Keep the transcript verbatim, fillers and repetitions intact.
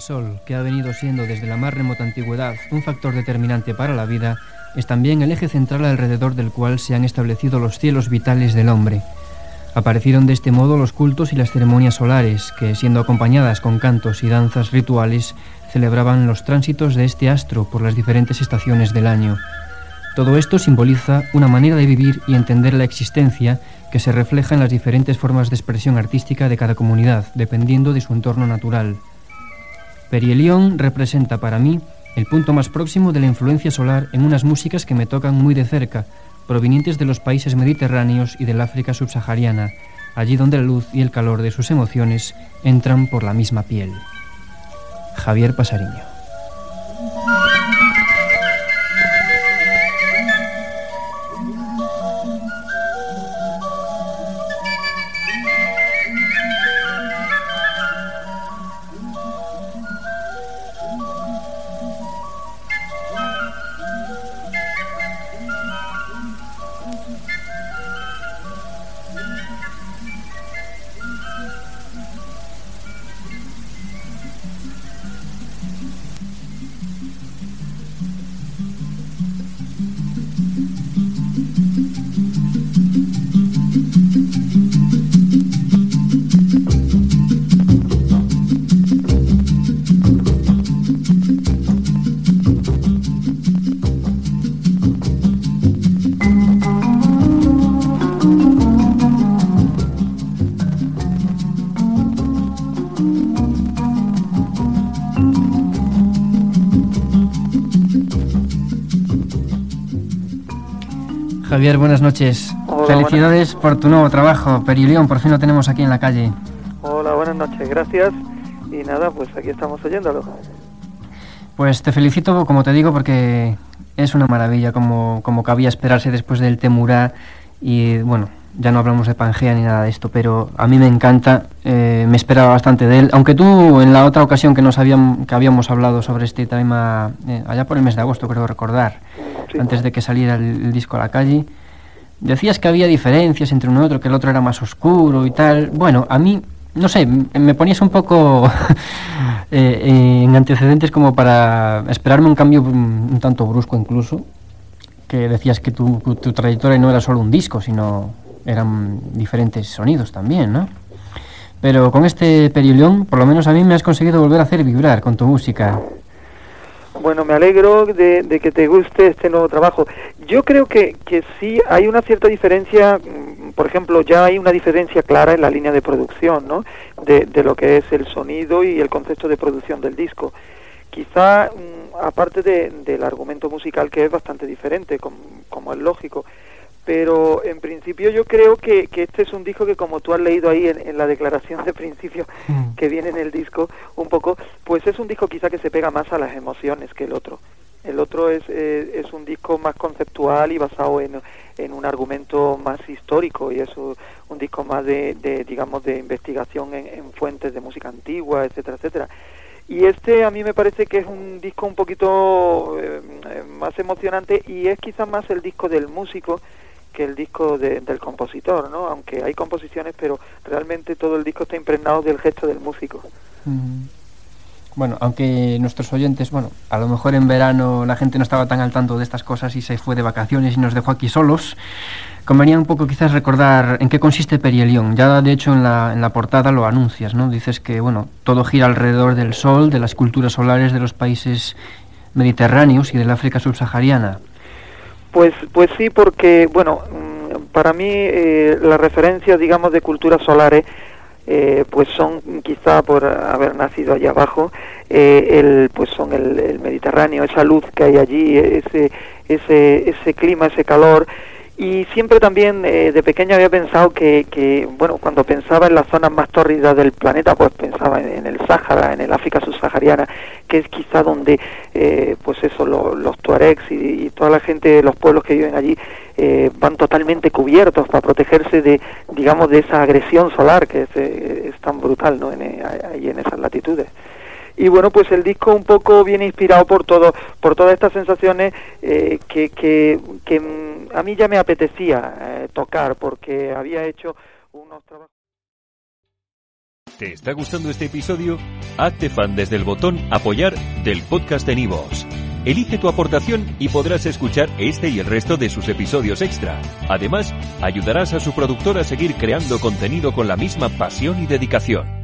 Sol, que ha venido siendo desde la más remota antigüedad un factor determinante para la vida, es también el eje central alrededor del cual se han establecido los cielos vitales del hombre. Aparecieron de este modo los cultos y las ceremonias solares, que, siendo acompañadas con cantos y danzas rituales, celebraban los tránsitos de este astro por las diferentes estaciones del año. Todo esto simboliza una manera de vivir y entender la existencia que se refleja en las diferentes formas de expresión artística de cada comunidad, dependiendo de su entorno natural. Perielión representa para mí el punto más próximo de la influencia solar en unas músicas que me tocan muy de cerca, provenientes de los países mediterráneos y del África subsahariana, allí donde la luz y el calor de sus emociones entran por la misma piel. Javier Pasariño. Javier, buenas noches. Hola, Felicidades buenas. por tu nuevo trabajo, Perielión, por fin lo tenemos aquí en la calle. Hola, buenas noches, gracias. Y nada, pues aquí estamos oyéndolo. Pues te felicito, como te digo, porque es una maravilla, como, como cabía esperarse después del Temurá. Y bueno, ya no hablamos de Pangea ni nada de esto, pero a mí me encanta, eh, me esperaba bastante de él. Aunque tú, en la otra ocasión que nos habíamos, que habíamos hablado sobre este tema, eh, allá por el mes de agosto, creo recordar, sí, antes de que saliera el, el disco a la calle, decías que había diferencias entre uno y otro, que el otro era más oscuro y tal. Bueno, a mí, no sé, me ponías un poco eh, en antecedentes como para esperarme un cambio un, un tanto brusco incluso, que decías que tu, tu trayectoria no era solo un disco, sino eran diferentes sonidos también, ¿no? Pero con este Perielión, por lo menos a mí me has conseguido volver a hacer vibrar con tu música. Bueno, me alegro de, de que te guste este nuevo trabajo. Yo creo que, que sí hay una cierta diferencia, por ejemplo, ya hay una diferencia clara en la línea de producción, ¿no? De, de lo que es el sonido y el concepto de producción del disco. Quizá, aparte de, del argumento musical, que es bastante diferente, como, como es lógico, pero en principio yo creo que, que este es un disco que, como tú has leído ahí en, en la declaración de principio mm. que viene en el disco un poco, pues es un disco quizá que se pega más a las emociones que el otro. El otro es, eh, es un disco más conceptual y basado en, en un argumento más histórico, y es un, un disco más de, de, digamos, de investigación en, en fuentes de música antigua, etcétera, etcétera. Y este a mí me parece que es un disco un poquito eh, más emocionante, y es quizás más el disco del músico que el disco de, del compositor, ¿no? Aunque hay composiciones, pero realmente todo el disco está impregnado del gesto del músico. Mm. Bueno, aunque nuestros oyentes, bueno, a lo mejor en verano la gente no estaba tan al tanto de estas cosas y se fue de vacaciones y nos dejó aquí solos, convenía un poco quizás recordar en qué consiste Perielión. Ya de hecho en la, en la portada lo anuncias, ¿no? Dices que, bueno, todo gira alrededor del sol, de las culturas solares de los países mediterráneos y del África subsahariana. Pues, pues sí, porque, bueno, para mí eh, las referencias, digamos, de culturas solares, eh, pues son, quizá por haber nacido allá abajo, eh, el, pues son el, el Mediterráneo, esa luz que hay allí, ese, ese, ese clima, ese calor. Y siempre también eh, de pequeño había pensado que, que, bueno, cuando pensaba en las zonas más tórridas del planeta, pues pensaba en, en el Sáhara, en el África subsahariana, que es quizá donde, eh, pues eso, lo, los tuaregs y, y toda la gente, los pueblos que viven allí, eh, van totalmente cubiertos para protegerse de, digamos, de esa agresión solar que es, eh, es tan brutal, ¿no? En, ahí en esas latitudes. Y bueno, pues el disco un poco viene inspirado por todo, por todas estas sensaciones eh, que, que, que a mí ya me apetecía eh, tocar, porque había hecho unos trabajos. ¿Te está gustando este episodio? Hazte fan desde el botón Apoyar del podcast de Nivos. Elige tu aportación y podrás escuchar este y el resto de sus episodios extra. Además, ayudarás a su productor a seguir creando contenido con la misma pasión y dedicación.